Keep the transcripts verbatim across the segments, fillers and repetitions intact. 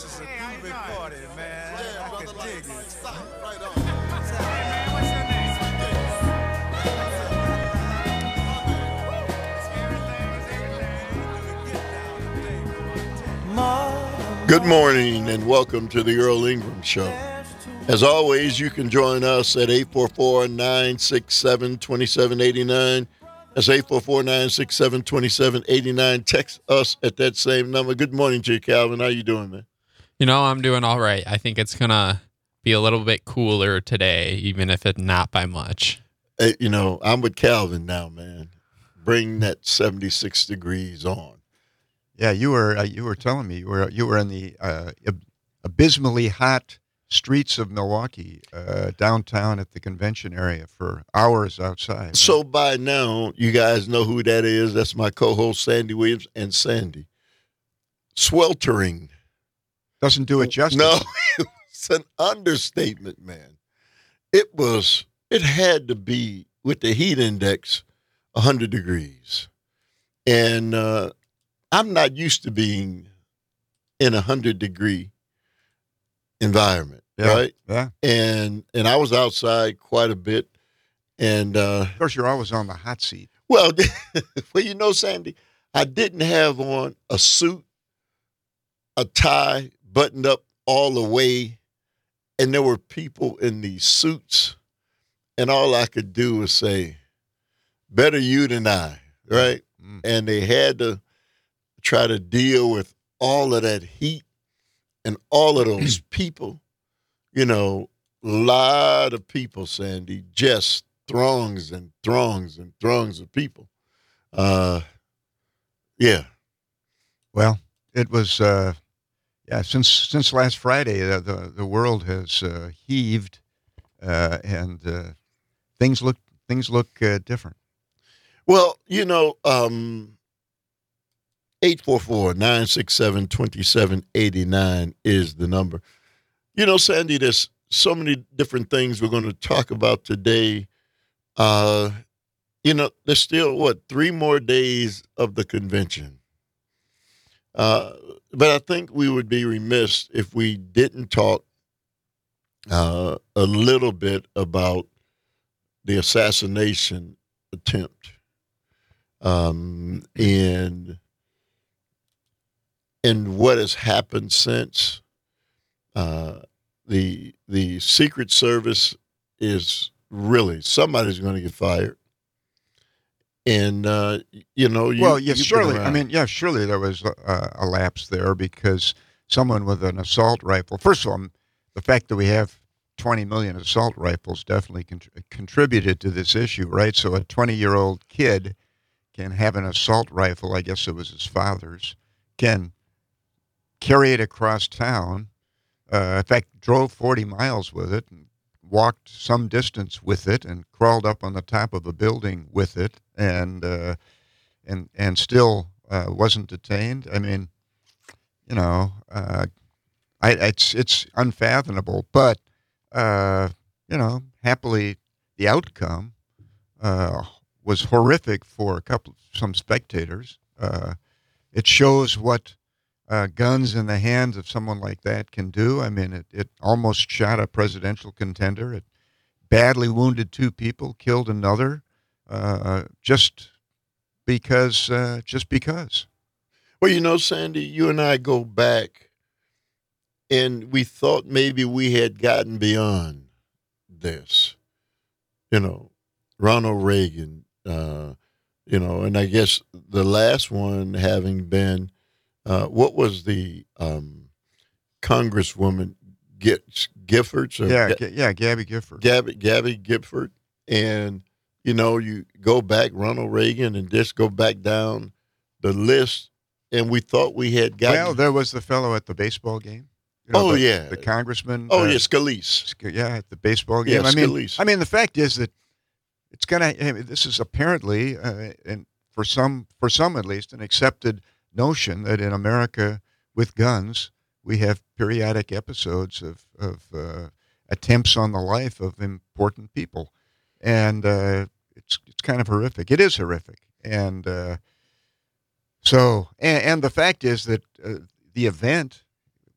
This is a groovy party, man. Yeah, I brother, can like, dig it. stop, right on. Hey, man, what's your name? Good morning and welcome to the Earl Ingram Show. As always, you can join us at eight four four, nine six seven, two seven eight nine. That's eight four four, nine six seven, two seven eight nine. Text us at that same number. Good morning to you, Calvin. How you doing, man? You know, I'm doing all right. I think it's going to be a little bit cooler today, even if it's not by much. Hey, you know, I'm with Calvin now, man. Bring that seventy-six degrees on. Yeah, you were uh, you were telling me you were you were in the uh, ab- abysmally hot streets of Milwaukee, uh, downtown at the convention area for hours outside. Right? So by now, you guys know who that is. That's my co-host, Sandy Williams. And Sandy, sweltering. Doesn't do it justice. No, it's an understatement, man. It was, it had to be, with the heat index, one hundred degrees. And uh, I'm not used to being in a one hundred degree environment, Yeah, right? Yeah. And and I was outside quite a bit. And, uh, Of course, you're always on the hot seat. well, well, you know, Sandy, I didn't have on a suit, a tie, buttoned up all the way, and there were people in these suits, and all I could do was say, better you than I, right? Mm. And they had to try to deal with all of that heat and all of those people, you know, a lot of people, Sandy, just throngs and throngs and throngs of people. Uh, yeah. Well, it was uh, yeah. Since since last Friday, the the, the world has uh, heaved, uh, and uh, things look things look uh, different. Well, you know, um, eight four four, nine six seven, two seven eight nine is the number. You know, Sandy, there's so many different things we're going to talk about today. Uh, you know, there's still, what, three more days of the convention. Uh, but I think we would be remiss if we didn't talk uh, a little bit about the assassination attempt. Um, and and what has happened since. Uh, the the Secret Service is really, somebody's going to get fired. And, uh, you know, you, well, yes, you've been surely. I around. mean, yeah, surely there was a, a lapse there because someone with an assault rifle. First of all, the fact that we have twenty million assault rifles definitely con- contributed to this issue, right? So a twenty-year-old kid can have an assault rifle. I guess it was his father's. Can carry it across town. Uh, in fact, drove forty miles with it, and walked some distance with it, and crawled up on the top of a building with it, and uh, and and still uh, wasn't detained. I mean, you know, uh, I, it's it's unfathomable. But uh, you know, happily, the outcome uh, was horrific for a couple, some spectators. Uh, it shows what Uh, guns in the hands of someone like that can do. I mean, it, it almost shot a presidential contender. It badly wounded two people, killed another, uh, just because, uh, just because. Well, you know, Sandy, you and I go back, and we thought maybe we had gotten beyond this. You know, Ronald Reagan, uh, you know, and I guess the last one having been, uh, what was the um, Congresswoman G- Giffords? Or Yeah, Ga- Ga- yeah, Gabby Gifford. Gabby, Gabby Gifford. And, you know, you go back, Ronald Reagan, and just go back down the list, and we thought we had gotten. Well, there was the fellow at the baseball game. You know, Oh, the, yeah. the congressman. oh, uh, yeah, Scalise. Sc- Yeah, at the baseball Yeah, game. I mean, Scalise. I mean, the fact is that it's gonna. I mean, this is apparently, uh, and for some, for some at least, an accepted notion that in America with guns we have periodic episodes of of uh, attempts on the life of important people, and uh, it's it's kind of horrific. It is horrific, and uh, so and, and the fact is that uh, the event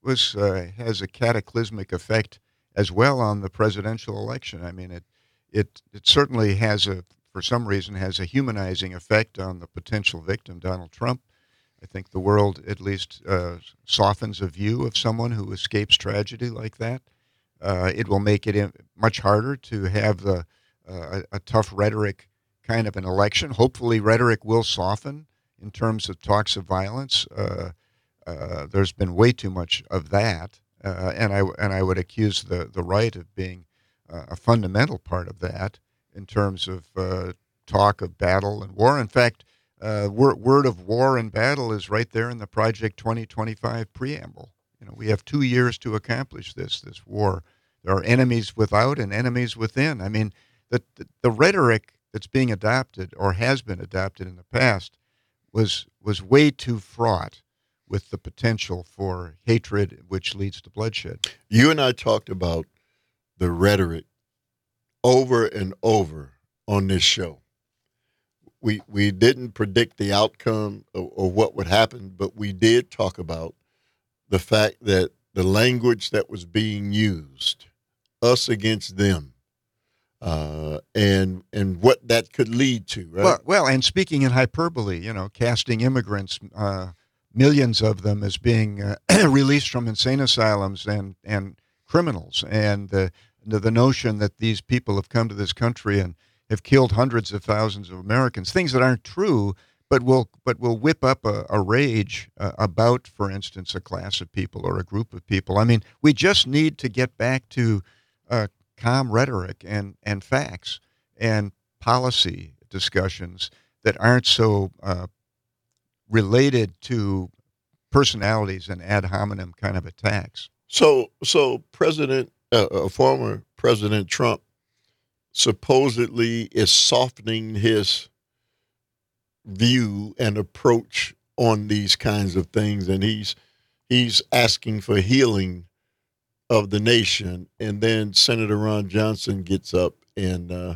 was uh, has a cataclysmic effect as well on the presidential election. I mean, it it it certainly has a, for some reason, has a humanizing effect on the potential victim, Donald Trump. I think the world at least uh, softens a view of someone who escapes tragedy like that. Uh, it will make it much harder to have the uh, a, a tough rhetoric kind of an election. Hopefully, rhetoric will soften in terms of talks of violence. Uh, uh, there's been way too much of that, uh, and I and I would accuse the the right of being uh, a fundamental part of that in terms of uh, talk of battle and war. In fact, uh, word, word of war and battle is right there in the Project twenty twenty-five preamble. You know, we have two years to accomplish this this war. There are enemies without and enemies within. I mean, the the, the rhetoric that's being adopted or has been adopted in the past was was way too fraught with the potential for hatred, which leads to bloodshed. You and I talked about the rhetoric over and over on this show. We we didn't predict the outcome or, or what would happen, but we did talk about the fact that the language that was being used, us against them, uh, and and what that could lead to, right? Well, well, and speaking in hyperbole, you know, casting immigrants, uh, millions of them, as being uh, released from insane asylums and, and criminals, and uh, the, the notion that these people have come to this country and have killed hundreds of thousands of Americans, things that aren't true, but will but will whip up a, a rage uh, about, for instance, a class of people or a group of people. I mean, we just need to get back to uh, calm rhetoric and, and facts and policy discussions that aren't so uh, related to personalities and ad hominem kind of attacks. So, so President, uh, uh, former President Trump, supposedly is softening his view and approach on these kinds of things, and he's he's asking for healing of the nation. And then Senator Ron Johnson gets up and uh,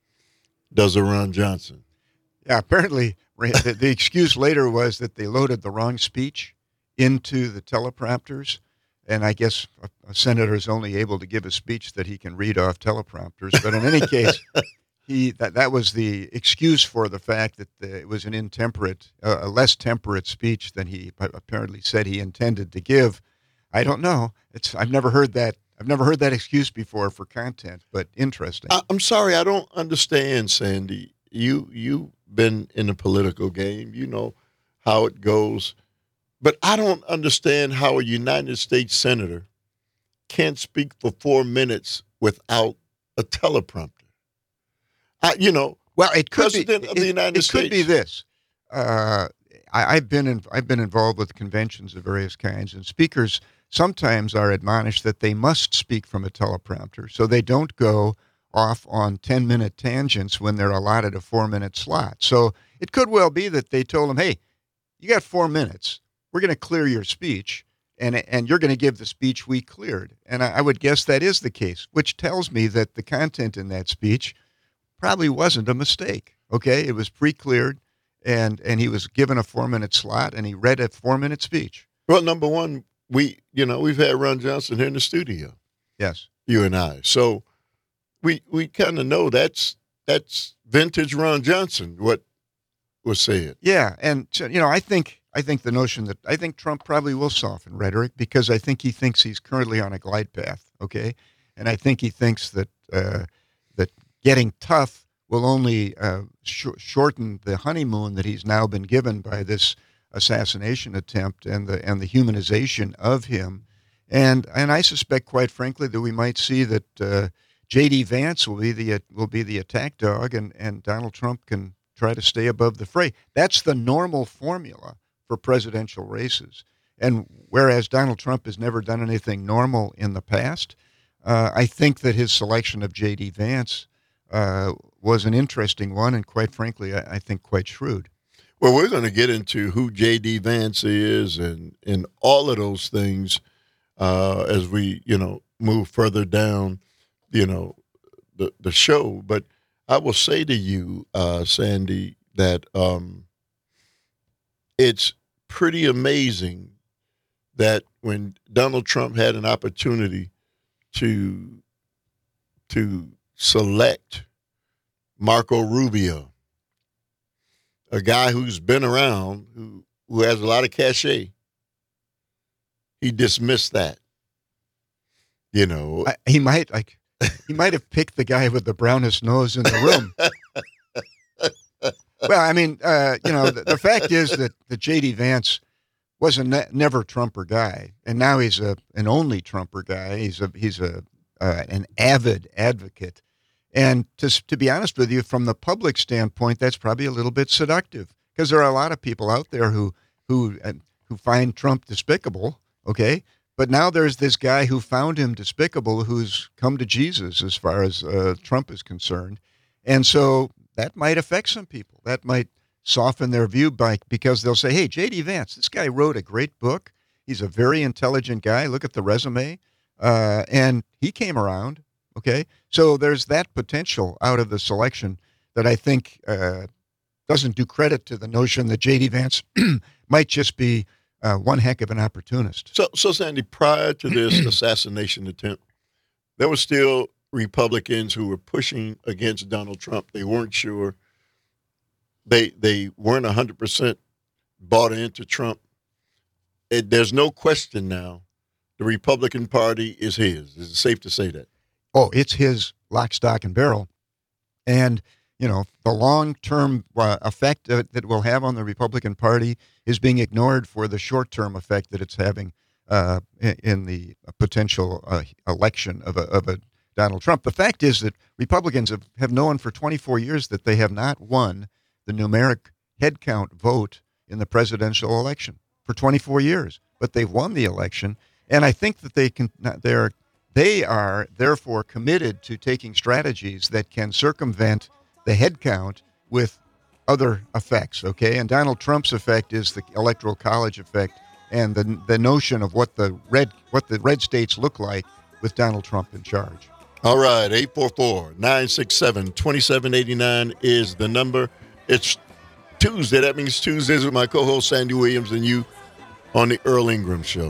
does a Ron Johnson. Yeah, apparently the, the excuse later was that they loaded the wrong speech into the teleprompters. And I guess a, a senator is only able to give a speech that he can read off teleprompters. But in any case, he that, that was the excuse for the fact that the, it was an intemperate, uh, a less temperate speech than he apparently said he intended to give. I don't know. It's I've never heard that. I've never heard that excuse before for content, but interesting. I, I'm sorry, I don't understand, Sandy. You you've been in the political game. You know how it goes. But I don't understand how a United States senator can't speak for four minutes without a teleprompter. I, you know, well, it could President be, of the it, United it States. It could be this. Uh, I, I've been in, I've been involved with conventions of various kinds, and speakers sometimes are admonished that they must speak from a teleprompter, so they don't go off on ten-minute tangents when they're allotted a four-minute slot. So it could well be that they told them, "Hey, you got four minutes. We're going to clear your speech, and and you're going to give the speech we cleared." And I, I would guess that is the case, which tells me that the content in that speech probably wasn't a mistake. Okay, it was pre-cleared, and and he was given a four-minute slot, and he read a four-minute speech. Well, number one, we you know we've had Ron Johnson here in the studio. Yes, you and I. So we we kind of know that's that's vintage Ron Johnson. What was said. Yeah, and so, you know, I think. I think the notion that I think Trump probably will soften rhetoric because I think he thinks he's currently on a glide path, okay? And I think he thinks that uh, that getting tough will only uh, sh- shorten the honeymoon that he's now been given by this assassination attempt and the and the humanization of him. And and I suspect, quite frankly, that we might see that uh, J D Vance will be the will be the attack dog, and, and Donald Trump can try to stay above the fray. That's the normal formula for presidential races. And whereas Donald Trump has never done anything normal in the past, uh, I think that his selection of J D Vance uh, was an interesting one, and quite frankly, I, I think quite shrewd. Well, we're going to get into who J D Vance is and, and all of those things uh, as we, you know, move further down, you know, the, the show. But I will say to you, uh, Sandy, that um, it's pretty amazing that when Donald Trump had an opportunity to to select Marco Rubio, a guy who's been around, who who has a lot of cachet, he dismissed that. You know, I, he might like he might have picked the guy with the brownest nose in the room. Well, I mean, uh, you know, the, the fact is that the J D Vance was a ne- never Trumper guy, and now he's a an only Trumper guy. He's a he's a uh, an avid advocate, and to to be honest with you, from the public standpoint, that's probably a little bit seductive because there are a lot of people out there who who uh, who find Trump despicable. Okay. But now there's this guy who found him despicable who's come to Jesus as far as uh, Trump is concerned. And so that might affect some people. That might soften their view by, because they'll say, hey, J D Vance, this guy wrote a great book. He's a very intelligent guy. Look at the resume. Uh, and he came around. Okay. So there's that potential out of the selection that I think uh, doesn't do credit to the notion that J D Vance might just be Uh, one heck of an opportunist. So, so Sandy, prior to this assassination attempt, there were still Republicans who were pushing against Donald Trump. They weren't sure. They they weren't one hundred percent bought into Trump. It, there's no question now the Republican Party is his. Is it safe to say that? Oh, it's his lock, stock, and barrel. And, you know, the long-term uh, effect that it will have on the Republican Party is being ignored for the short-term effect that it's having uh, in, in the potential uh, election of a, of a Donald Trump. The fact is that Republicans have, have known for twenty-four years that they have not won the numeric head count vote in the presidential election for twenty-four years, but they've won the election, and I think that they can. They're they are therefore committed to taking strategies that can circumvent the head count with other effects, okay? And Donald Trump's effect is the electoral college effect and the the notion of what the red what the red states look like with Donald Trump in charge. All right, eight four four, nine six seven, two seven eight nine is the number. It's Tuesday. That means Tuesdays with my co-host Sandy Williams and you on the Earl Ingram Show.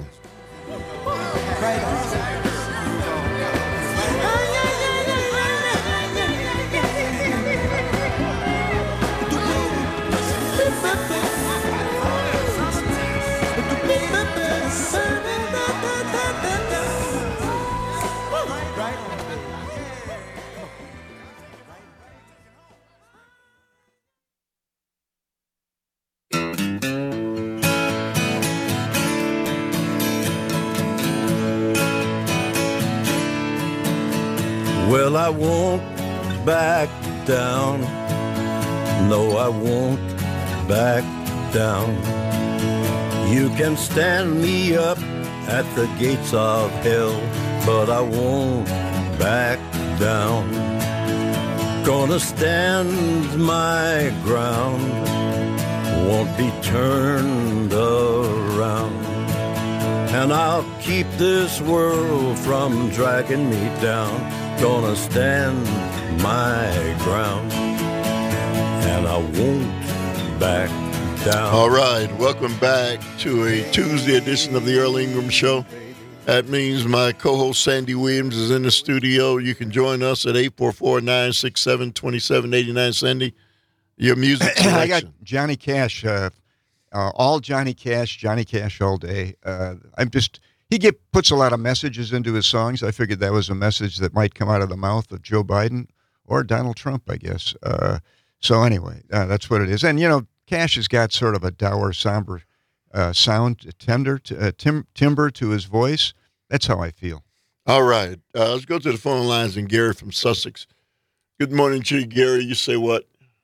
Well, I won't back down. No, I won't back down. You can stand me up at the gates of hell, but I won't back down. Gonna stand my ground, won't be turned around. And I'll keep this world from dragging me down. Gonna stand my ground, and I won't back down. All right, welcome back to a Tuesday edition of the Earl Ingram Show. That means my co-host Sandy Williams is in the studio. You can join us at eight four four, nine six seven, two seven eight nine. Sandy, your music selection. I got Johnny Cash, uh, uh, all Johnny Cash, Johnny Cash all day. Uh, I'm just... He get, puts a lot of messages into his songs. I figured that was a message that might come out of the mouth of Joe Biden or Donald Trump, I guess. Uh, so anyway, uh, that's what it is. And, you know, Cash has got sort of a dour, somber uh, sound, tender, uh, tim- timbre to his voice. That's how I feel. All right. Uh, let's go to the phone lines and Gary from Sussex. Good morning to you, Gary. You say what?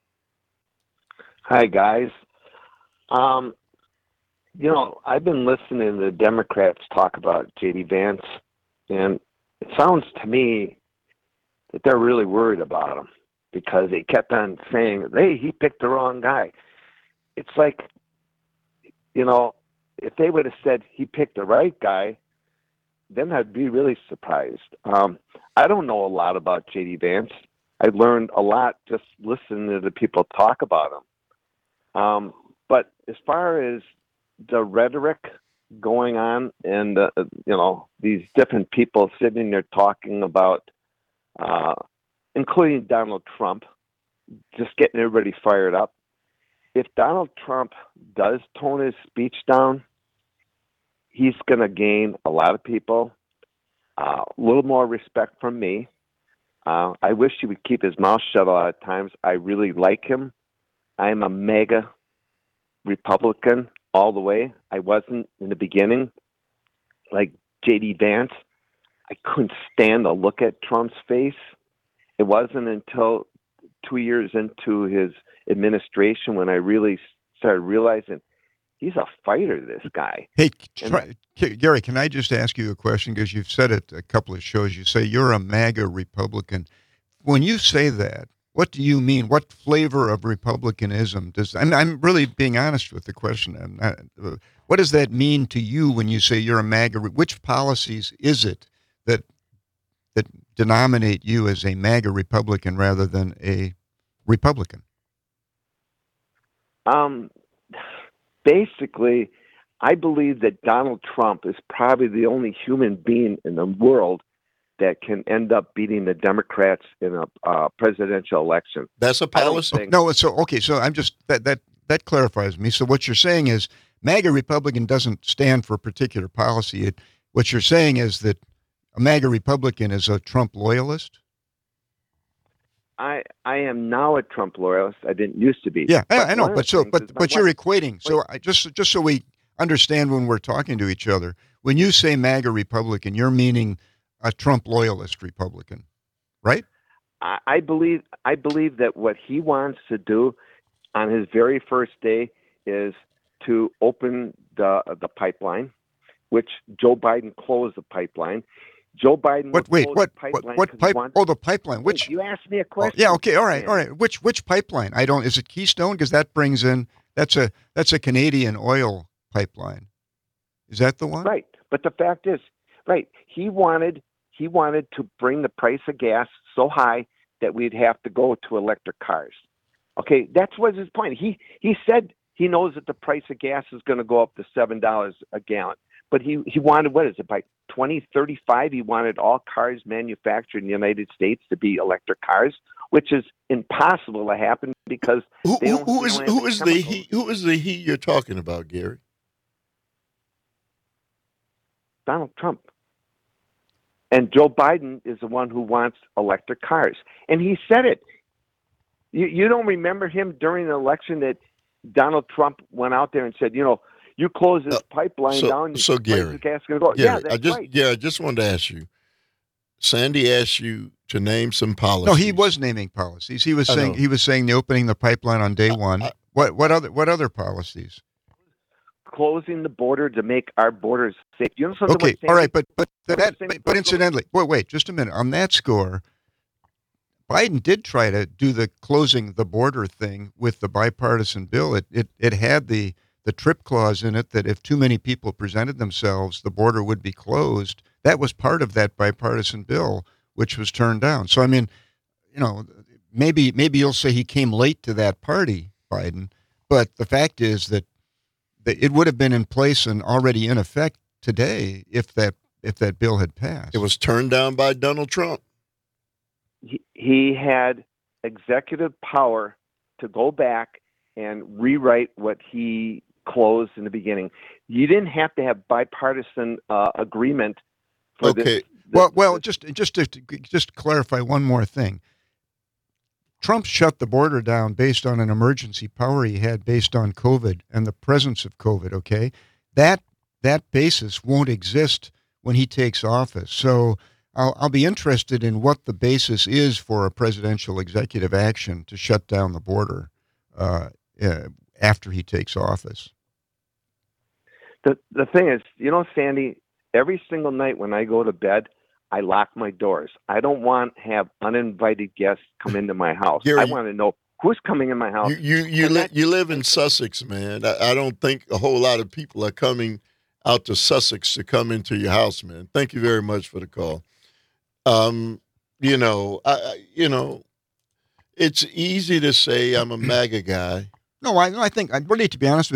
Hi, guys. Um, You know, I've been listening to the Democrats talk about J D Vance, and it sounds to me that they're really worried about him because they kept on saying, hey, he picked the wrong guy. It's like, you know, if they would have said he picked the right guy, then I'd be really surprised. Um, I don't know a lot about J D Vance. I learned a lot just listening to the people talk about him. Um, but as far as the rhetoric going on, and uh, you know these different people sitting there talking about, uh, including Donald Trump, just getting everybody fired up. If Donald Trump does tone his speech down, he's going to gain a lot of people, uh, a little more respect from me. Uh, I wish he would keep his mouth shut a lot of times. I really like him. I'm a mega Republican all the way. I wasn't in the beginning, like J D Vance. I couldn't stand to look at Trump's face. It wasn't until two years into his administration when I really started realizing he's a fighter, this guy. Hey, And- try, K- Gary, can I just ask you a question? Because you've said it a couple of shows. You say you're a MAGA Republican. When you say that, what do you mean? What flavor of Republicanism does? And I'm really being honest with the question. I'm not, uh, what does that mean to you when you say you're a MAGA? Re- Which policies is it that that denominate you as a MAGA Republican rather than a Republican? Um, basically, I believe that Donald Trump is probably the only human being in the world that can end up beating the Democrats in a uh, presidential election. That's a I don't policy. think- No, so okay, so I'm just that that that clarifies me. So what you're saying is MAGA Republican doesn't stand for a particular policy. It, what you're saying is that a MAGA Republican is a Trump loyalist. I I am now a Trump loyalist. I didn't used to be. Yeah, I, I one know, of the but so things but is my but you're wife- equating. So I just just so we understand when we're talking to each other, when you say MAGA Republican, you're meaning a Trump loyalist Republican, right? I, I believe I believe that what he wants to do on his very first day is to open the the pipeline, which Joe Biden closed the pipeline. Joe Biden. What? would Wait, close what? the What? pipeline What 'cause he pipe? wants- Oh, the pipeline. Wait, Which? you asked me a Oh, question. yeah. Okay. All right. man. All right. Which which pipeline? I don't. Is it Keystone? Because that brings in that's a that's a Canadian oil pipeline. Is that the one? Right. But the fact is, right, he wanted he wanted to bring the price of gas so high that we'd have to go to electric cars. Okay, that's what his point. He he said he knows that the price of gas is going to go up to seven dollars a gallon. But he, he wanted, what is it, by twenty thirty-five, he wanted all cars manufactured in the United States to be electric cars, which is impossible to happen because Who, they who, don't, who they is don't have who is the chemicals. he? Who is the he you're talking about, Gary? Donald Trump. And Joe Biden is the one who wants electric cars. And he said it. You, you don't remember him during the election that Donald Trump went out there and said, you know, you close this Uh, pipeline so- down, so the price Gary, of gas is going to go. Gary, yeah, that's I just right. yeah, I just wanted to ask you. Sandy asked you to name some policies. No, he was naming policies. He was I saying know. he was saying the opening the pipeline on day one. I- what what other what other policies? Closing the border to make our borders safe. You know something? Okay, what all Sandy- right, but but what that Sandy but, but Hook- incidentally, wait wait just a minute. On that score, Biden did try to do the closing the border thing with the bipartisan bill. It it it had the the trip clause in it that if too many people presented themselves, the border would be closed. That was part of that bipartisan bill, which was turned down. So I mean, you know, maybe maybe you'll say he came late to that party, Biden, but the fact is that, that it would have been in place and already in effect today if that if that bill had passed. It was turned down by Donald Trump. he, he had executive power to go back and rewrite what he closed in the beginning. You didn't have to have bipartisan uh, agreement for Okay. this. Well, well, this- just just to just clarify one more thing. Trump shut the border down based on an emergency power he had based on COVID and the presence of COVID. Okay, that that basis won't exist when he takes office. So I'll I'll be interested in what the basis is for a presidential executive action to shut down the border uh, uh, after he takes office. the the thing is, you know, Sandy, every single night when I go to bed, I lock my doors. I don't want to have uninvited guests come into my house. Gary, I want to know who's coming in my house. You you you, And li- that- you live in Sussex, man. I, I don't think a whole lot of people are coming out to Sussex to come into your house, man. Thank you very much for the call. Um, you know, I, I you know, it's easy to say I'm a MAGA guy. No, I, I think I really, to be honest with you,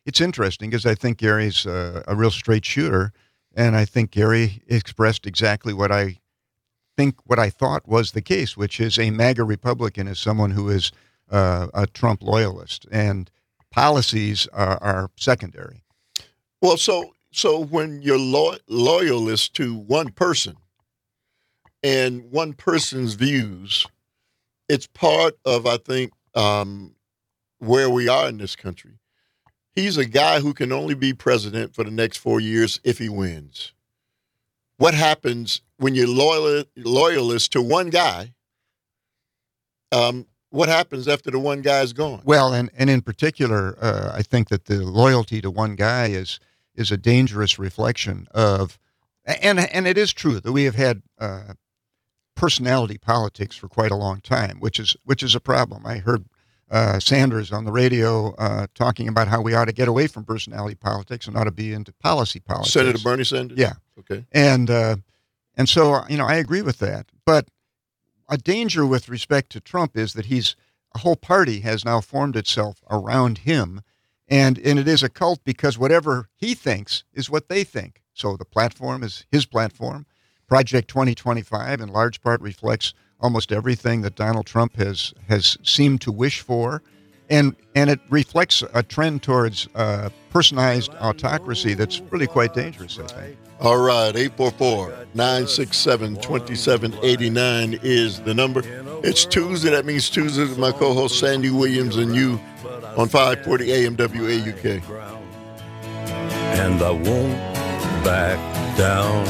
it's interesting because I think Gary's uh, a real straight shooter, and I think Gary expressed exactly what I think, what I thought was the case, which is a MAGA Republican is someone who is uh, a Trump loyalist, and policies are, are secondary. Well, so so when you're lo- loyalist to one person and one person's views, it's part of, I think, um, where we are in this country. He's a guy who can only be president for the next four years if he wins. What happens when you're loyal, loyalist to one guy? Um, what happens after the one guy's gone? Well, and, and in particular, uh, I think that the loyalty to one guy is is a dangerous reflection of, and and it is true that we have had uh, personality politics for quite a long time, which is which is a problem. I heard uh, Sanders on the radio uh, talking about how we ought to get away from personality politics and ought to be into policy politics. Senator Bernie Sanders? Yeah. Okay. And uh, and so, you know, I agree with that. But a danger with respect to Trump is that he's, a whole party has now formed itself around him. And, and it is a cult because whatever he thinks is what they think. So the platform is his platform. Project twenty twenty-five in large part reflects almost everything that Donald Trump has has seemed to wish for. And and it reflects a trend towards uh, personalized autocracy that's really quite dangerous, I think. All right, eight four four, nine six seven, two seven eight nine is the number. It's Tuesday. That means Tuesday with my co-host Sandy Williams and you on five forty A M W A U K. And I won't back down.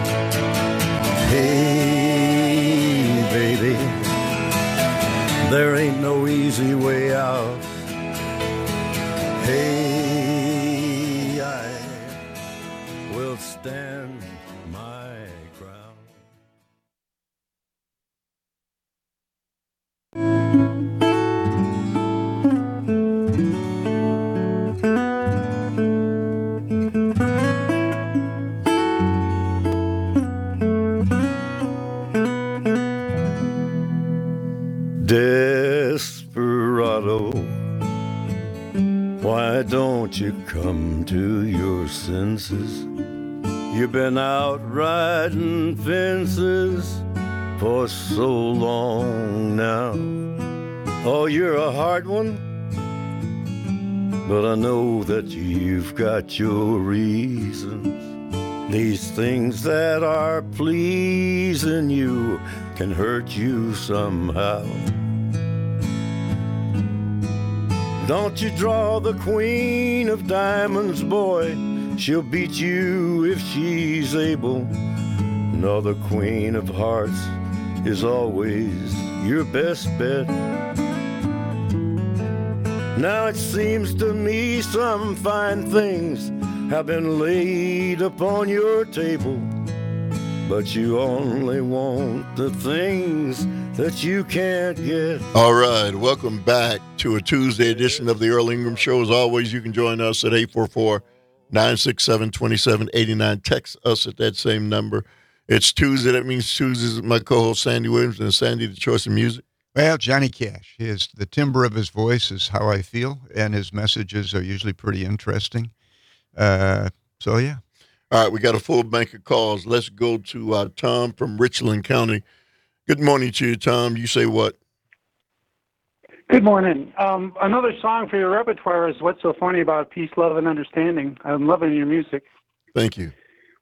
Hey, baby, there ain't no easy way out. Hey, I will stand my ground. Desperado, why don't you come to your senses? You've been out riding fences for so long now. Oh, you're a hard one, but I know that you've got your reasons. These things that are pleasing you can hurt you somehow. Don't you draw the queen of diamonds, boy. She'll beat you if she's able. No, the queen of hearts is always your best bet. Now it seems to me some fine things have been laid upon your table, but you only want the things that you can't get. All right, welcome back to a Tuesday edition of the Earl Ingram Show. As always, you can join us at eight four four, nine six seven, two seven eight nine. Text us at that same number. It's Tuesday. That means Tuesdays with my co-host Sandy Williams. And Sandy, the choice of music? Well, Johnny Cash. His, the timbre of his voice is how I feel, and his messages are usually pretty interesting. Uh, so, yeah. All right, we got a full bank of calls. Let's go to uh, Tom from Richland County. Good morning to you, Tom. You say what? Good morning. Um, another song for your repertoire is What's So Funny About Peace, Love, and Understanding. I'm loving your music. Thank you.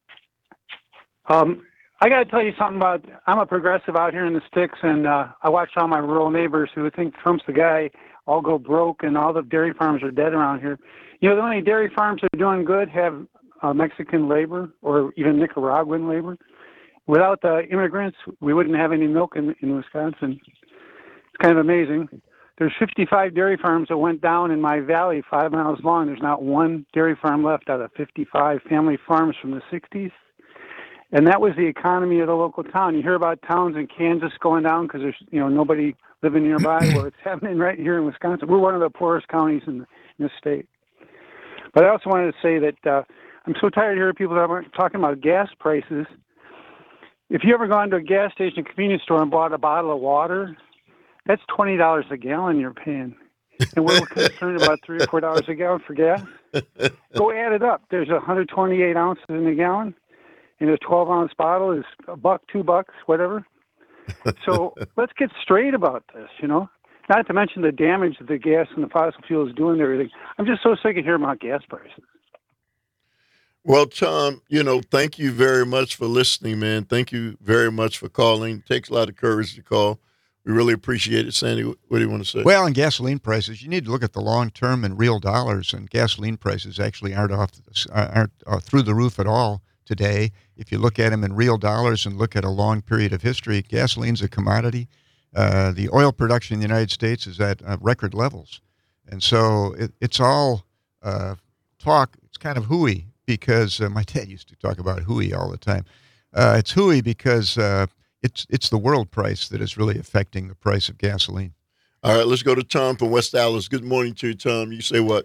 Um, I got to tell you something about, I'm a progressive out here in the sticks, and uh, I watch all my rural neighbors who think Trump's the guy, all go broke, and all the dairy farms are dead around here. You know, the only dairy farms that are doing good have uh, Mexican labor or even Nicaraguan labor. Without the immigrants, we wouldn't have any milk in, in Wisconsin. It's kind of amazing. There's fifty-five dairy farms that went down in my valley, five miles long. There's not one dairy farm left out of fifty-five family farms from the sixties. And that was the economy of the local town. You hear about towns in Kansas going down because there's, you know, nobody living nearby. Well, it's happening right here in Wisconsin. We're one of the poorest counties in the, in the state. But I also wanted to say that uh, I'm so tired of hearing people that are talking about gas prices. If you ever gone to a gas station, convenience store, and bought a bottle of water, that's twenty dollars a gallon you're paying. and we're concerned about three or four dollars a gallon for gas. Go add it up. There's one hundred twenty-eight ounces in a gallon, and a twelve ounce bottle is a buck, two bucks, whatever. So let's get straight about this, you know. Not to mention the damage that the gas and the fossil fuel is doing to everything. I'm just so sick of hearing about gas prices. Well, Tom, you know, thank you very much for listening, man. Thank you very much for calling. It takes a lot of courage to call. We really appreciate it. Sandy, what do you want to say? Well, on gasoline prices, you need to look at the long term in real dollars, and gasoline prices actually aren't off the, aren't uh, through the roof at all today. If you look at them in real dollars and look at a long period of history, gasoline's a commodity. Uh, the oil production in the United States is at uh, record levels, and so it, it's all uh, talk. It's kind of hooey because uh, my dad used to talk about hooey all the time. Uh, it's hooey because uh, it's it's the world price that is really affecting the price of gasoline. All right, let's go to Tom from West Dallas. Good morning to you, Tom. You say what?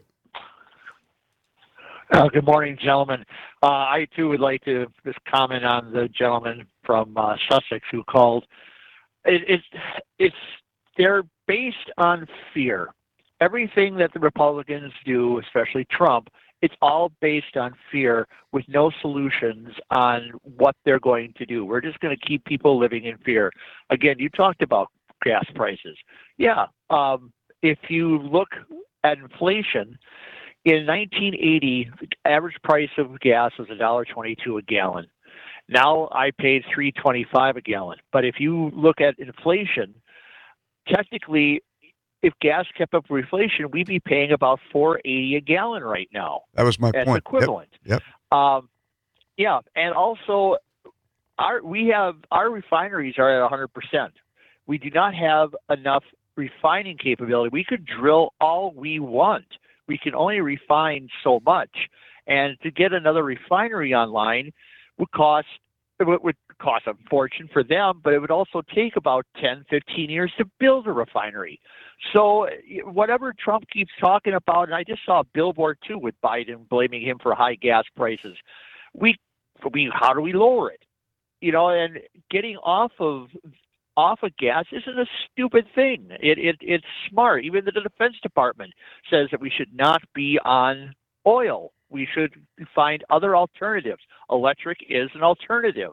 Uh, good morning, gentlemen. Uh, I, too, would like to just comment on the gentleman from uh, Sussex who called. It, it's, it's, they're based on fear. Everything that the Republicans do, especially Trump, it's all based on fear with no solutions on what they're going to do. We're just going to keep people living in fear. Again, you talked about gas prices. Yeah, um, if you look at inflation, in nineteen eighty, the average price of gas was one dollar twenty-two a gallon. Now I paid three dollars and twenty-five cents a gallon. But if you look at inflation, technically, if gas kept up with inflation, we'd be paying about four dollars and eighty cents a gallon right now. That was my as point. Equivalent. Yep. yep. Um, yeah, and also, our we have our refineries are at one hundred percent. We do not have enough refining capability. We could drill all we want. We can only refine so much, and to get another refinery online would cost it would cost a fortune for them, but it would also take about ten, fifteen years to build a refinery. So whatever Trump keeps talking about, and I just saw a billboard too with Biden blaming him for high gas prices. We, we how do we lower it? You know, and getting off of off of gas isn't a stupid thing. It, it it's smart. Even the Defense Department says that we should not be on oil. We should find other alternatives. Electric is an alternative.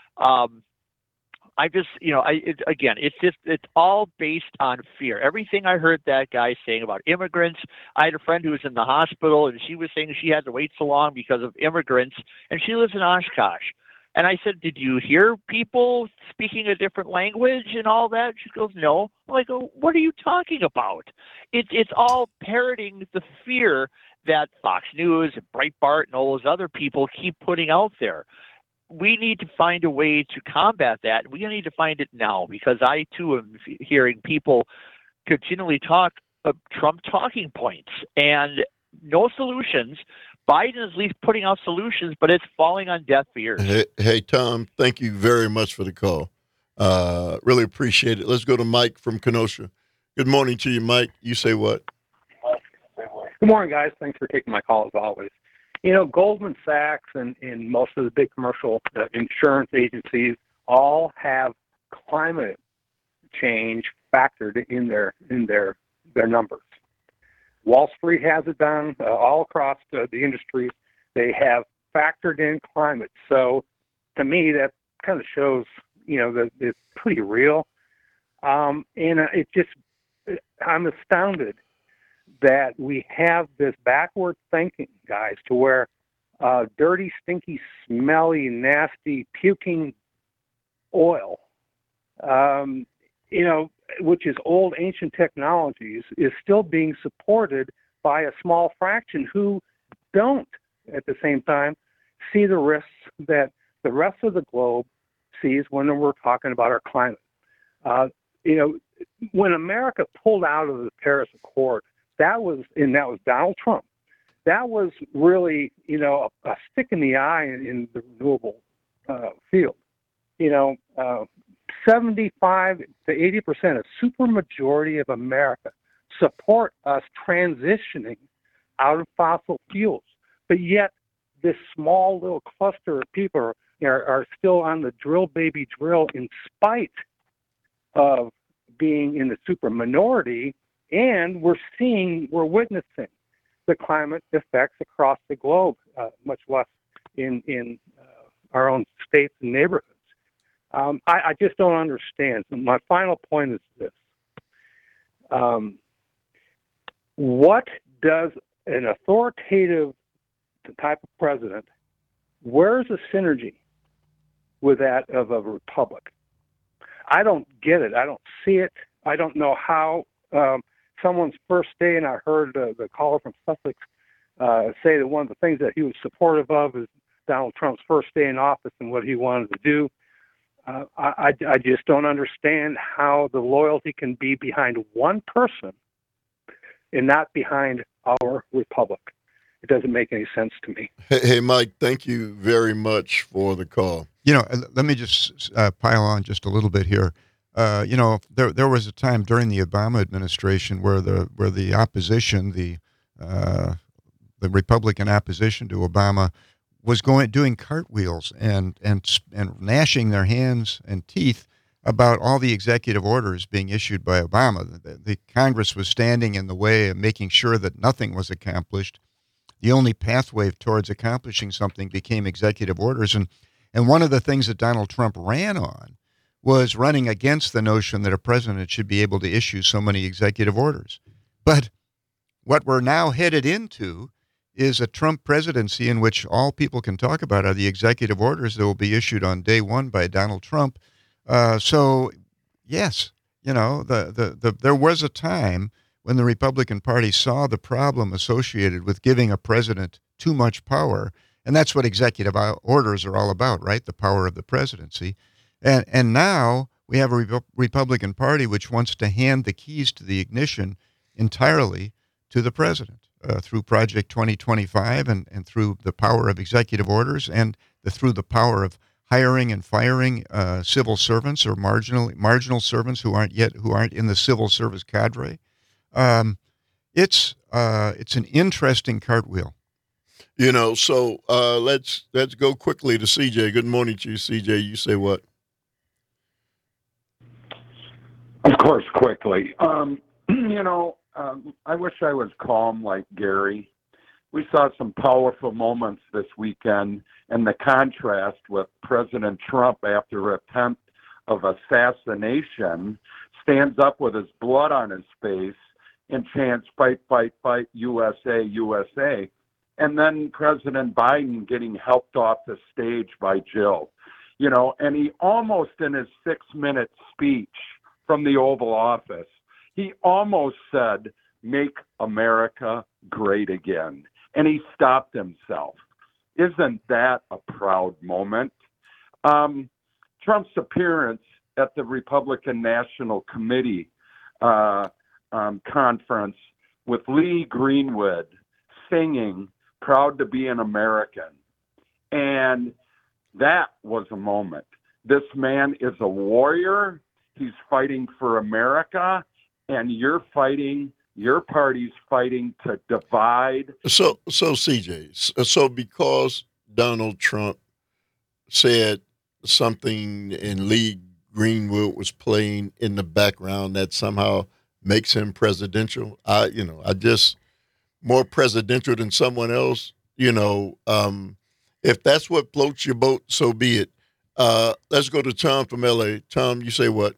Um, I just, you know, I it, again, it's just it's all based on fear. Everything I heard that guy saying about immigrants. I had a friend who was in the hospital, and she was saying she had to wait so long because of immigrants, and she lives in Oshkosh. And I said, did you hear people speaking a different language and all that? She goes, no. I'm like, oh, what are you talking about? It, it's all parroting the fear that Fox News and Breitbart and all those other people keep putting out there. We need to find a way to combat that. We need to find it now, because I, too, am hearing people continually talk of Trump talking points and no solutions. Biden is at least putting out solutions, but it's falling on deaf ears. Hey, hey, Tom, thank you very much for the call. Uh, really appreciate it. Let's go to Mike from Kenosha. Good morning to you, Mike. You say what? Good morning, guys. Thanks for taking my call, as always. You know, Goldman Sachs and, and most of the big commercial uh, insurance agencies all have climate change factored in their in their their numbers. Wall Street has it done uh, all across uh, the industry. They have factored in climate. So, to me, that kind of shows, you know, that it's pretty real. Um, and uh, it just, I'm astounded that we have this backward thinking, guys, to where uh, dirty, stinky, smelly, nasty, puking oil, um, you know, which is old, ancient technologies, is still being supported by a small fraction who don't, at the same time, see the risks that the rest of the globe sees when we're talking about our climate. Uh, you know, when America pulled out of the Paris Accord, that was, and that was Donald Trump, that was really, you know, a, a stick in the eye in, in the renewable uh, field. You know, uh, seventy-five to eighty percent, a supermajority of America support us transitioning out of fossil fuels. But yet, this small little cluster of people are, are, are still on the drill baby drill in spite of being in the super minority And we're seeing, we're witnessing the climate effects across the globe, uh, much less in, in uh, our own states and neighborhoods. Um, I, I just don't understand. So my final point is this. Um, what does an authoritative type of president, where's the synergy with that of a republic? I don't get it. I don't see it. I don't know how um, someone's first day, and I heard uh, the caller from Sussex uh, say that one of the things that he was supportive of is Donald Trump's first day in office and what he wanted to do. Uh, I, I just don't understand how the loyalty can be behind one person and not behind our republic. It doesn't make any sense to me. Hey, hey, Mike, thank you very much for the call. You know, let me just uh, pile on just a little bit here. Uh, you know, there there was a time during the Obama administration where the where the opposition, the uh, the Republican opposition to Obama, was going doing cartwheels and and and gnashing their hands and teeth about all the executive orders being issued by Obama. The, the Congress was standing in the way of making sure that nothing was accomplished. The only pathway towards accomplishing something became executive orders. And, and one of the things that Donald Trump ran on was running against the notion that a president should be able to issue so many executive orders. But what we're now headed into is a Trump presidency in which all people can talk about are the executive orders that will be issued on day one by Donald Trump. Uh, so, yes, you know, the, the, the there was a time when the Republican Party saw the problem associated with giving a president too much power, and that's what executive orders are all about, right? The power of the presidency. And and now we have a Re- Republican Party which wants to hand the keys to the ignition entirely to the president uh, through Project twenty twenty-five and, and through the power of executive orders and the, through the power of hiring and firing uh, civil servants or marginal marginal servants who aren't yet who aren't in the civil service cadre. Um, it's uh, it's an interesting cartwheel. You know, so uh, let's let's go quickly to C J. Good morning to you, C J. You say what? Of course, quickly. Um, you know, um, I wish I was calm like Gary. We saw some powerful moments this weekend, and the contrast with President Trump after attempt of assassination stands up with his blood on his face and chants, fight, fight, fight, U S A, U S A. And then President Biden getting helped off the stage by Jill. You know, and he almost in his six-minute speech from the Oval Office, he almost said, make America great again. And he stopped himself. Isn't that a proud moment? Um, Trump's appearance at the Republican National Committee uh, um, conference with Lee Greenwood singing Proud to be an American. And that was a moment. This man is a warrior. He's fighting for America, and you're fighting, your party's fighting to divide. So, so C J, so because Donald Trump said something and Lee Greenwood was playing in the background that somehow makes him presidential. I, you know, I just more presidential than someone else. You know, um, if that's what floats your boat, so be it. Uh, let's go to Tom from L A. Tom, you say what?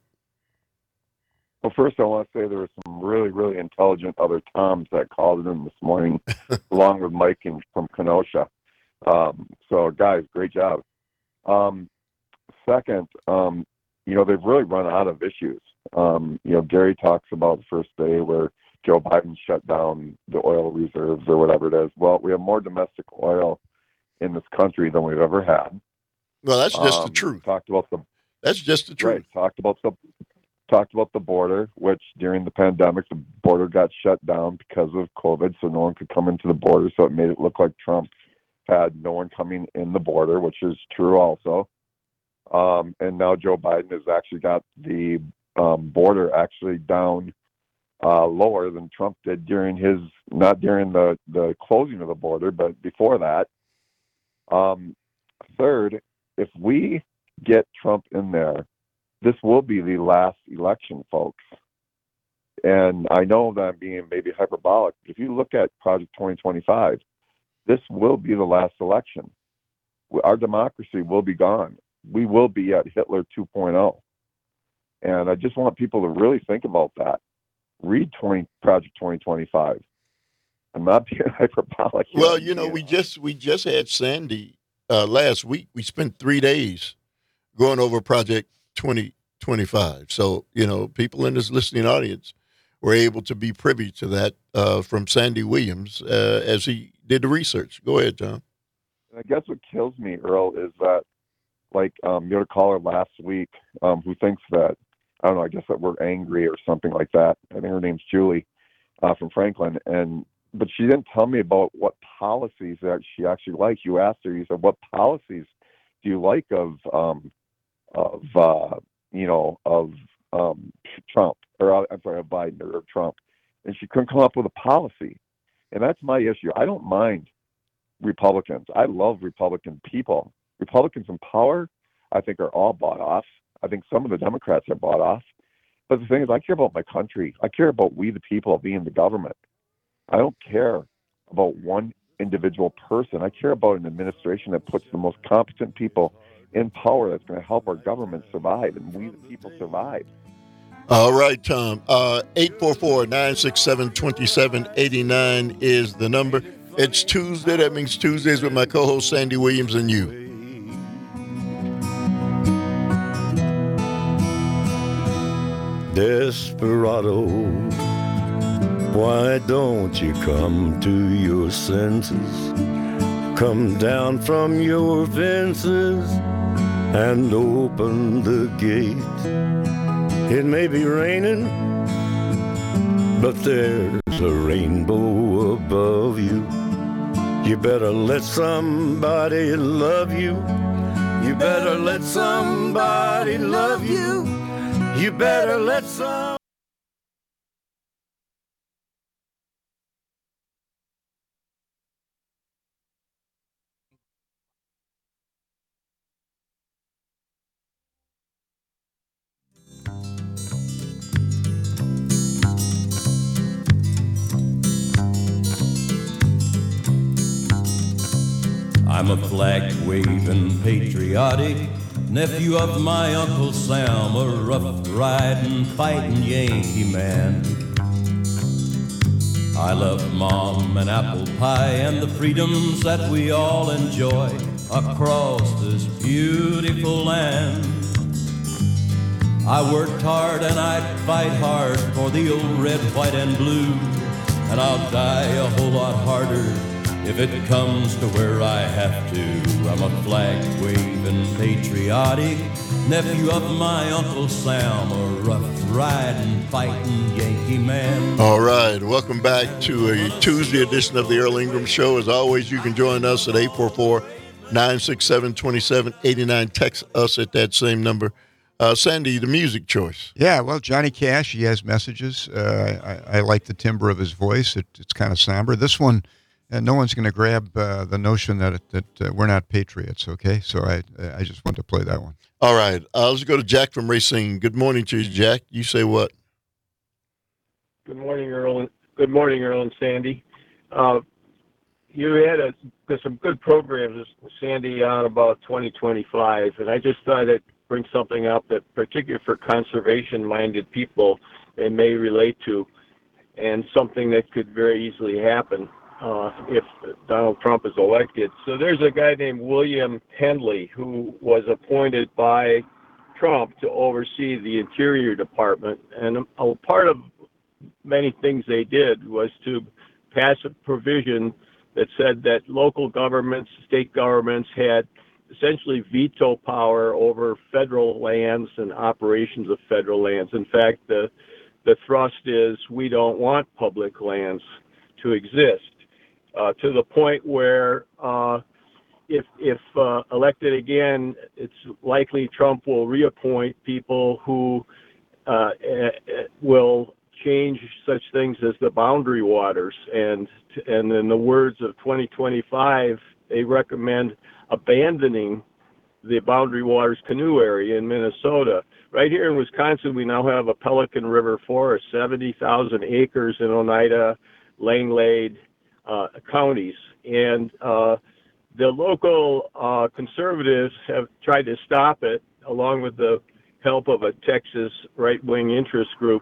Well, first I want to say there were some really, really intelligent other Toms that called in this morning, along with Mike in, from Kenosha. Um, so, guys, great job. Um, second, um, you know, they've really run out of issues. Um, you know, Gary talks about the first day where Joe Biden shut down the oil reserves or whatever it is. Well, we have more domestic oil in this country than we've ever had. Well, that's just um, the truth. Talked about the That's just the truth. Right. Talked about the talked about the border, which during the pandemic the border got shut down because of COVID, so no one could come into the border. So it made it look like Trump had no one coming in the border, which is true also. Um, and now Joe Biden has actually got the um, border actually down uh, lower than Trump did during his, not during the, the closing of the border, but before that. Um, third, if we get Trump in there, this will be the last election, folks. And I know that I'm being maybe hyperbolic. If you look at Project twenty twenty-five, this will be the last election. Our democracy will be gone. We will be at Hitler two point oh. And I just want people to really think about that. Read twenty, Project twenty twenty-five. I'm not being hyperbolic. Well, you know, we just we just had Sandy uh, last week. We spent three days going over Project twenty twenty-five. So, you know, people in this listening audience were able to be privy to that uh, from Sandy Williams uh, as he did the research. Go ahead, John. I guess what kills me, Earl, is that, like, um, you had a caller last week um, who thinks that, I don't know, I guess that we're angry or something like that. I think her name's Julie uh, from Franklin. And but she didn't tell me about what policies that she actually likes. You asked her, you said, what policies do you like of, um, of uh, you know, of um, Trump, or uh, I'm sorry, of Biden or of Trump? And she couldn't come up with a policy. And that's my issue. I don't mind Republicans. I love Republican people. Republicans in power, I think, are all bought off. I think some of the Democrats are bought off. But the thing is, I care about my country. I care about we the people being the government. I don't care about one individual person. I care about an administration that puts the most competent people in power that's going to help our government survive and we the people survive. All right, Tom. Uh, eight four four, nine six seven, two seven eight nine is the number. It's Tuesday. That means Tuesdays with my co-host Sandy Williams and you. Desperado, why don't you come to your senses? Come down from your fences and open the gate. It may be raining, but there's a rainbow above you. You better let somebody love you. You better let somebody love you. You better let some. I'm a flag-waving, patriotic nephew of my Uncle Sam, a rough-riding, fighting Yankee man. I love Mom and apple pie and the freedoms that we all enjoy across this beautiful land. I worked hard and I'd fight hard for the old red, white, and blue, and I'll die a whole lot harder if it comes to where I have to. I'm a flag-waving, patriotic nephew of my Uncle Sam, a rough-riding, fighting Yankee man. All right. Welcome back to a Tuesday edition of the Earl Ingram Show. As always, you can join us at eight four four, nine six seven, two seven eight nine. Text us at that same number. Uh, Sandy, the music choice. Yeah, well, Johnny Cash, he has messages. Uh, I, I like the timbre of his voice. It, it's kind of somber. This one, and no one's going to grab uh, the notion that that uh, we're not patriots, okay? So I I just want to play that one. All right. Uh, let's go to Jack from Racine. Good morning to you, Jack. You say what? Good morning, Earl. And, good morning, Earl and Sandy. Uh, you had a, some good programs, Sandy, on about twenty twenty-five, and I just thought I'd bring something up that, particularly for conservation-minded people, they may relate to, and something that could very easily happen uh, if Donald Trump is elected. So there's a guy named William Henley who was appointed by Trump to oversee the Interior Department, and a, a part of many things they did was to pass a provision that said that local governments, state governments had essentially veto power over federal lands and operations of federal lands. In fact, the the thrust is we don't want public lands to exist, uh, to the point where uh, if if uh, elected again, it's likely Trump will reappoint people who uh, will change such things as the boundary waters. And and in the words of twenty twenty-five, they recommend abandoning the Boundary Waters Canoe Area in Minnesota. Right here in Wisconsin, we now have a Pelican River forest, seventy thousand acres in Oneida, Langlade uh, counties. And uh, the local uh, conservatives have tried to stop it, along with the help of a Texas right-wing interest group,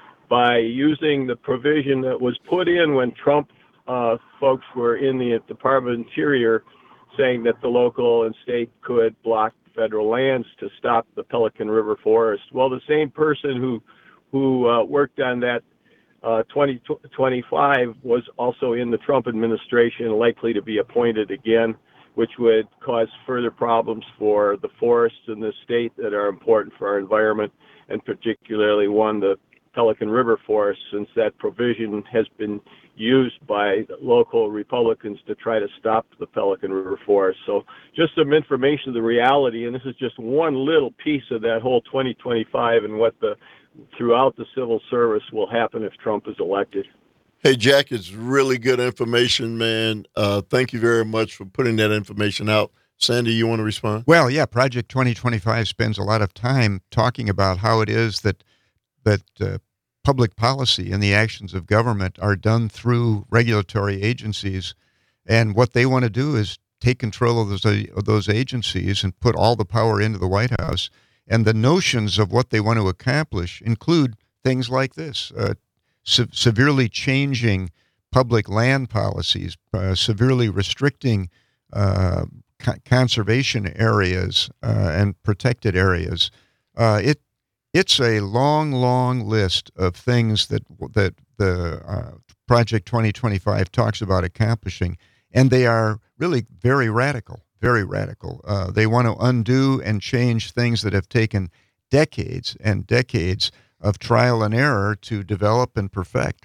by using the provision that was put in when Trump uh, folks were in the Department of Interior, saying that the local and state could block federal lands to stop the Pelican River forest. Well, the same person who who uh, worked on that uh, twenty twenty-five was also in the Trump administration and likely to be appointed again, which would cause further problems for the forests in this state that are important for our environment, and particularly one, the Pelican River forest, since that provision has been used by local Republicans to try to stop the Pelican River forest. So just some information of the reality, and this is just one little piece of that whole twenty twenty-five and what the throughout the civil service will happen if Trump is elected. Hey, Jack, it's really good information, man. Uh, thank you very much for putting that information out. Sandy, you want to respond? Well, yeah, Project twenty twenty-five spends a lot of time talking about how it is that that uh, public policy and the actions of government are done through regulatory agencies, and what they want to do is take control of those of those agencies and put all the power into the White House. And the notions of what they want to accomplish include things like this: uh, se- severely changing public land policies, uh, severely restricting uh, co- conservation areas uh, and protected areas. Uh, it It's a long, long list of things that that the uh, Project twenty twenty-five talks about accomplishing, and they are really very radical, very radical. Uh, they want to undo and change things that have taken decades and decades of trial and error to develop and perfect.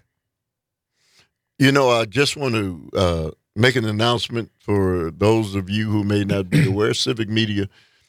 You know, I just want to uh, make an announcement for those of you who may not be aware. Civic Media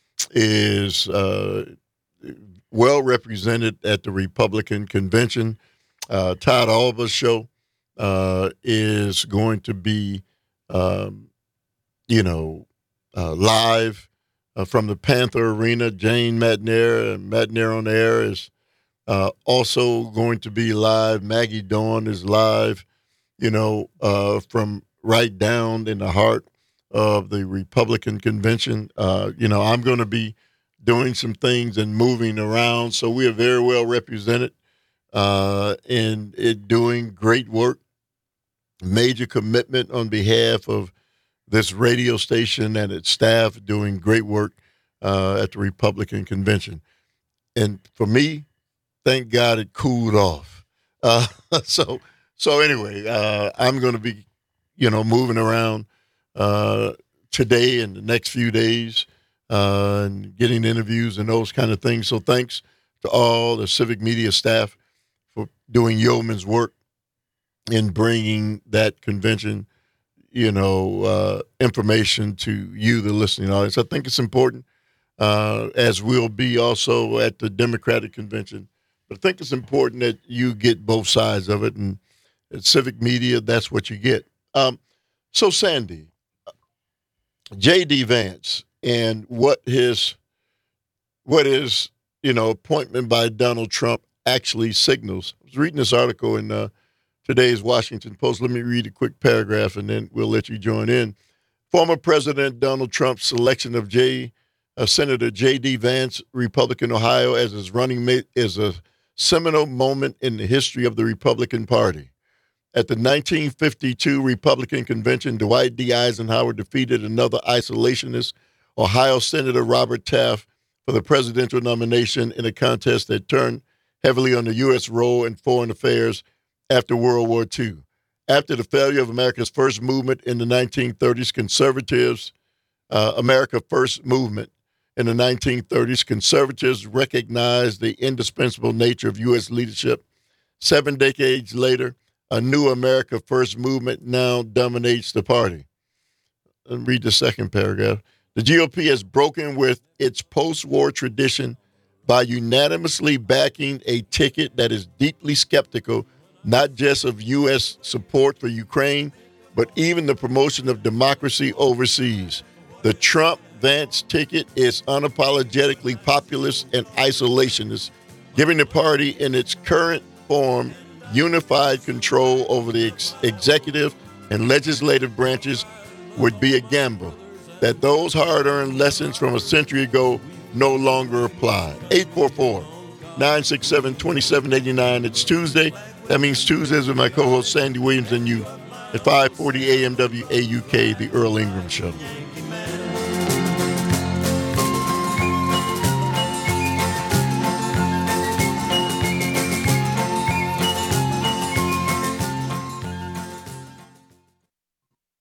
is uh, well represented at the Republican convention. Uh, Todd Alba's show uh, is going to be, um, you know, uh, live uh, from the Panther Arena. Jane Matnair and Matnair on Air is uh, also going to be live. Maggie Dawn is live, you know, uh, from right down in the heart of the Republican convention. Uh, you know, I'm going to be doing some things and moving around. So we are very well represented uh, in it doing great work, major commitment on behalf of this radio station and its staff doing great work uh, at the Republican convention. And for me, thank God it cooled off. Uh, so, so anyway, uh, I'm going to be, you know, moving around uh, today and the next few days, Uh, and getting interviews and those kind of things. So thanks to all the Civic Media staff for doing yeoman's work in bringing that convention, you know, uh, information to you, the listening audience. I think it's important, uh, as we'll be also at the Democratic convention. But I think it's important that you get both sides of it. And at Civic Media, that's what you get. Um, so, Sandy, J D. Vance, and what his, what his, you know, appointment by Donald Trump actually signals. I was reading this article in uh, today's Washington Post. Let me read a quick paragraph, and then we'll let you join in. Former President Donald Trump's selection of J. Uh, Senator J D. Vance, Republican Ohio, as his running mate is a seminal moment in the history of the Republican Party. At the nineteen fifty-two Republican Convention, Dwight D. Eisenhower defeated another isolationist, Ohio Senator Robert Taft, for the presidential nomination in a contest that turned heavily on the U S role in foreign affairs after World War Two. After the failure of America's first movement in the nineteen thirties, conservatives, uh, America First movement in the nineteen thirties, conservatives recognized the indispensable nature of U S leadership. Seven decades later, a new America First movement now dominates the party. And read the second paragraph. The G O P has broken with its post-war tradition by unanimously backing a ticket that is deeply skeptical, not just of U S support for Ukraine, but even the promotion of democracy overseas. The Trump Vance ticket is unapologetically populist and isolationist, giving the party in its current form unified control over the ex- executive and legislative branches would be a gamble that those hard-earned lessons from a century ago no longer apply. eight four four, nine six seven, two seven eight nine. It's Tuesday. That means Tuesdays with my co-host Sandy Williams and you at five forty A M W A U K, the Earl Ingram Show.